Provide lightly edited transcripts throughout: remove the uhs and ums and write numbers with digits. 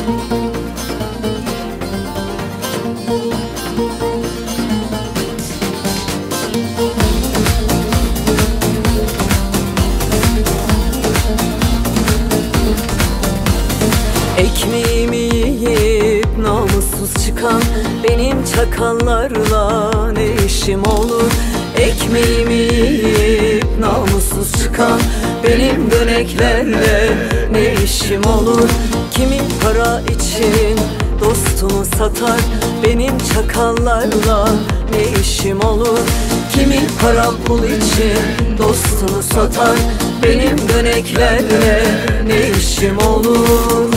Ekmeğimi yiyip namussuz çıkan benim çakallarla ne işim olur? Ekmeğimi yiyip namussuz çıkan benim döneklerle ne işim olur? Kimi para için dostunu satar, benim çakallarla ne işim olur? Kimi para pul için dostunu satar, benim döneklerle ne işim olur?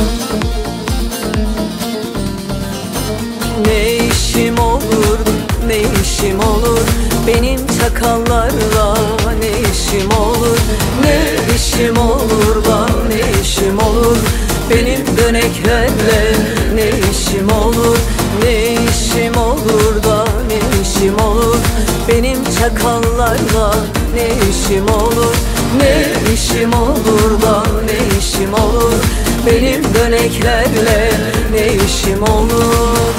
Ne işim olur, ne işim olur? Benim çakallarla ne işim olur? Ne işim olur da ne işim olur? Benim döneklerle ne işim olur? Ne işim olur da ne işim olur? Benim çakallarla ne işim olur? Ne işim olur da ne işim olur? Benim döneklerle ne işim olur?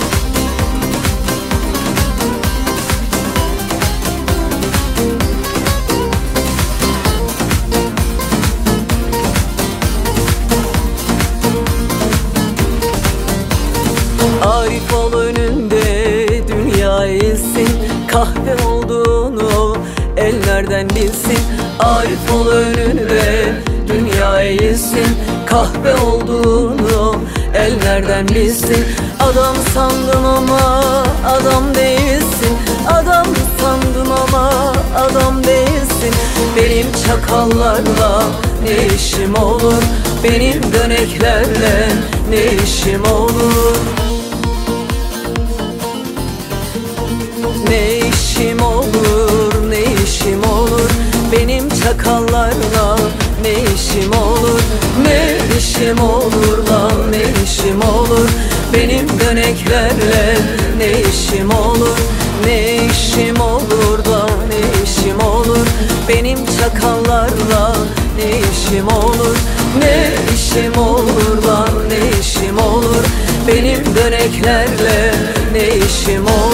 Arif ol önünde dünya eğilsin, kahve olduğunu ellerden bilsin. Arif ol önünde dünya eğilsin, kahve olduğunu ellerden bilsin. Adam sandın ama adam değilsin, adam sandın ama adam değilsin. Benim çakallarla ne işim olur? Benim döneklerle ne işim olur? Ne işim olur, ne işim olur? Benim çakallarla ne işim olur? Ne işim olur lan, ne işim olur? Benim döneklerle ne işim olur? Ne işim olur da ne işim olur? Benim çakallarla ne işim olur? Ne işim olur lan, ne işim olur? Benim döneklerle ne işim olur?